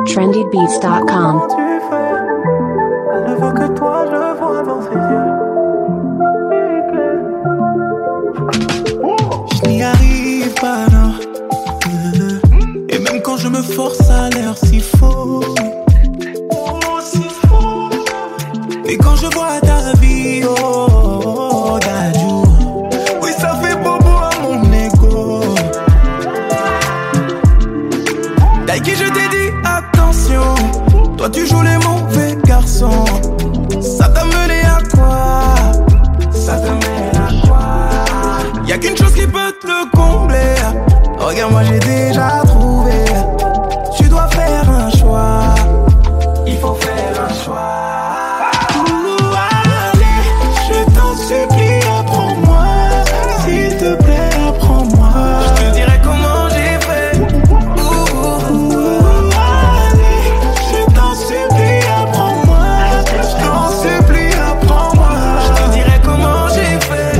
trendybeats.com. Elle ne veut que toi, je le vois dans ses yeux. Je n'y arrive pas, non. Et même quand je me force, ça a l'air si faux. Et quand je vois ta vie, oh, Dadju, oui, ça fait bobo à mon ego. Daiki, je t'ai dit attention, toi tu joues les mauvais garçons. Ça t'a mené à quoi? Ça t'a mené à quoi? Y'a qu'une chose qui peut te combler. Regarde, moi j'ai déjà trouvé. Tu dois faire un choix. Il faut faire un choix. Supplie, apprends-moi, s'il te plaît, apprends-moi. Je te dirai comment j'ai fait. Allez, je t'en supplie, apprends-moi. Je t'en supplie, apprends-moi. Je te dirai comment j'ai fait.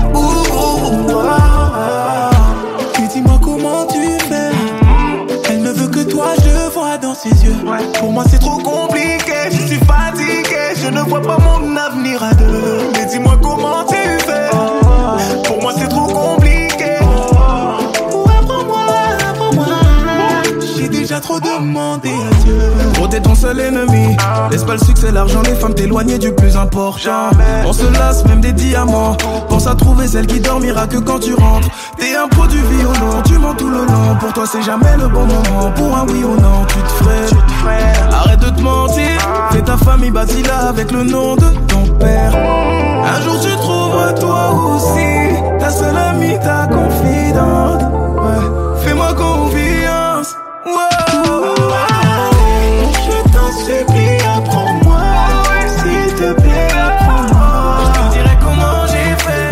Et dis-moi comment tu fais. Elle ne veut que toi, je vois dans ses yeux. Pour moi c'est trop compliqué, je suis fatigué. Je ne vois pas mon avenir à deux. Mais dis-moi comment tu fais. Pour moi c'est trop compliqué. Apprends-moi, apprends-moi. J'ai déjà trop demandé à Dieu. Gros, t'es ton seul ennemi. Laisse pas le succès, l'argent, les femmes t'éloigner du plus important. On se lasse même des diamants. Pense à trouver celle qui dormira que quand tu rentres. T'es un pro du violon, tu mens tout le long. Pour toi c'est jamais le bon moment. Pour un oui ou non, tu te ferais. Arrête de te mentir. Fais ta famille, bâtis-la avec le nom de ton père. Un jour tu trouveras toi aussi ta seule amie, ta confidente. Ouais. Fais-moi confiance. Wow. Je t'en supplie, apprends-moi. S'il te plaît, apprends-moi. Je te dirai comment j'ai fait.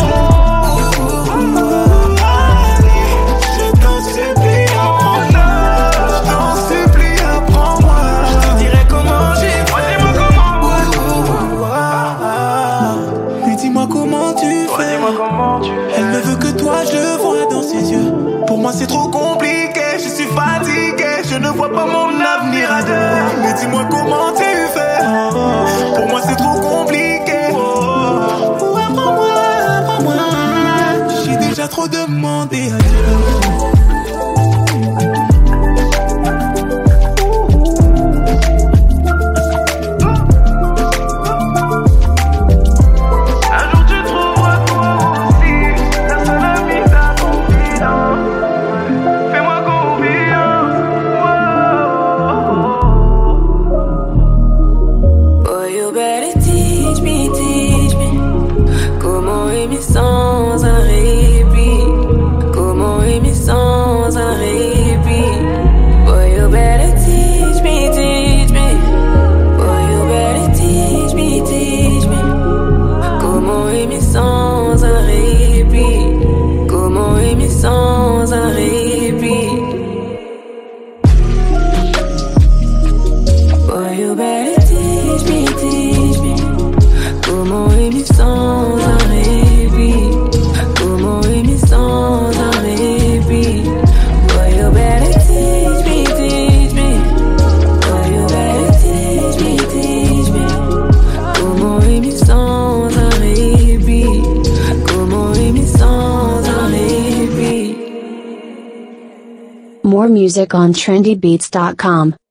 Allez, je t'en supplie, apprends-moi. Je t'en supplie, apprends-moi. Je te dirai comment j'ai fait. Mais dis-moi comment tu fais. Elle ne veut que toi, je le vois dans ses yeux. Pour moi c'est trop compliqué, je suis fatigué. Je ne vois pas mon avenir à deux. Mais dis-moi comment tu fais. Pour moi c'est trop compliqué. Apprends-moi, apprends-moi. J'ai déjà trop demandé à Dieu. More music on trendybeats.com.